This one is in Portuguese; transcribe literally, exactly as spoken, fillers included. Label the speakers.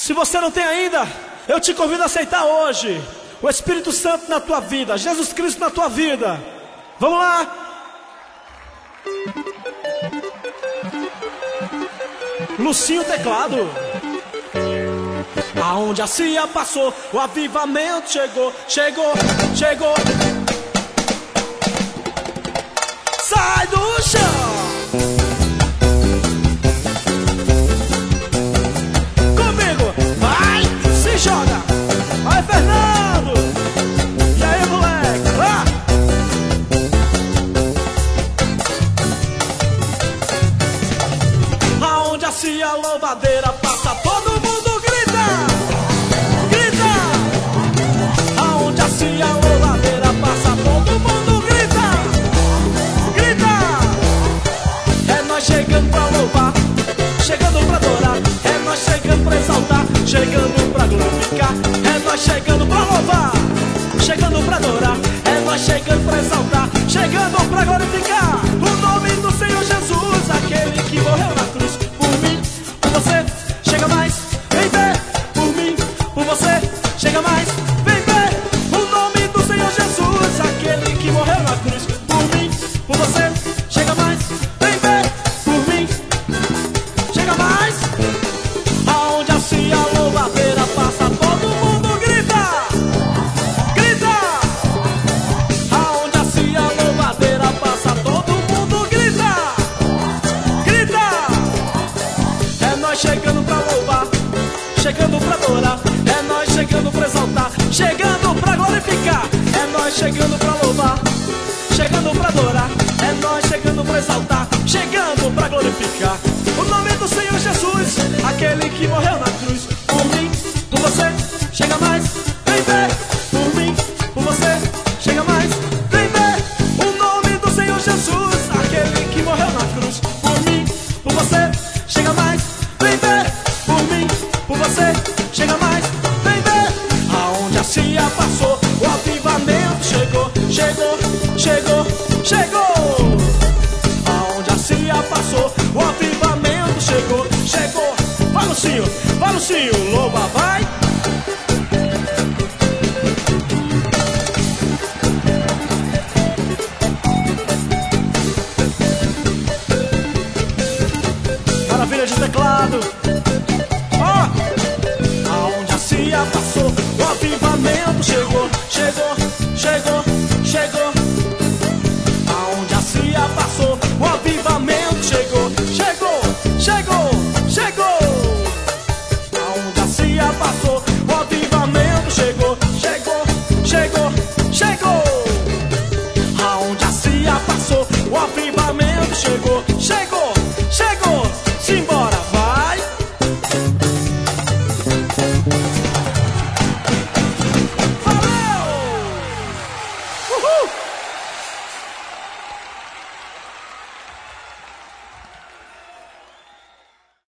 Speaker 1: Se você não tem ainda, eu te convido a aceitar hoje o Espírito Santo na tua vida, Jesus Cristo na tua vida. Vamos lá. Lucinho teclado. Aonde a cia passou, o avivamento chegou, chegou, chegou. Sai do chão. Comigo, vai, se joga. Vai, Fernando. E aí, moleque, lá. Aonde a cia louvadeira passa, todo mundo grita, grita. Aonde a cia louvadeira passa, todo mundo grita, grita. É nós chegando pra louvar, chegando pra adorar. É nós chegando pra exaltar, chegando pra glorificar. É nós chegando pra louvar, chegando pra adorar. É nós chegando pra exaltar, chegando pra glorificar o nome do Senhor Jesus, aquele que morreu na cruz por mim, por você. Chega mais, vem ver, por mim, por você. Chega mais, vem ver o nome do Senhor Jesus, aquele que morreu na cruz por mim, por você. Chega mais, vem ver, por mim. Chega mais. Aonde a cia louvadeira passa, todo mundo grita, grita. Aonde a cia louvadeira passa, todo mundo grita, grita. É nós chegando pra louvar, chegando pra adorar. É nós chegando pra exaltar, chegando pra glorificar. É nós chegando pra louvar, chegando pra adorar. É nós chegando pra exaltar, chegando pra glorificar o nome do Senhor Jesus, aquele que morreu na cruz por mim, por você. Chega mais, vem ver, por mim, por você. Chega mais, vem ver o nome do Senhor Jesus, aquele que morreu na cruz por mim, por você. Chega mais, vem ver, por mim, por você. Chega mais, vem ver. Aonde a cia passou, o avivamento chegou, chegou, chegou, chegou. Aonde a cia passou, o avivamento chegou, chegou. Vai, Lucinho, vai, Lucinho, louva, vai. Maravilha de teclado. Ó, aonde a cia passou, o avivamento chegou, chegou, chegou, chegou. Aonde a cia passou, o avivamento chegou, chegou, chegou, chegou. Aonde a cia passou, o avivamento chegou, chegou, chegou, chegou. Aonde a cia passou, o avivamento chegou, chegou, chegou. Simbora, vai. Valeu! Uhul!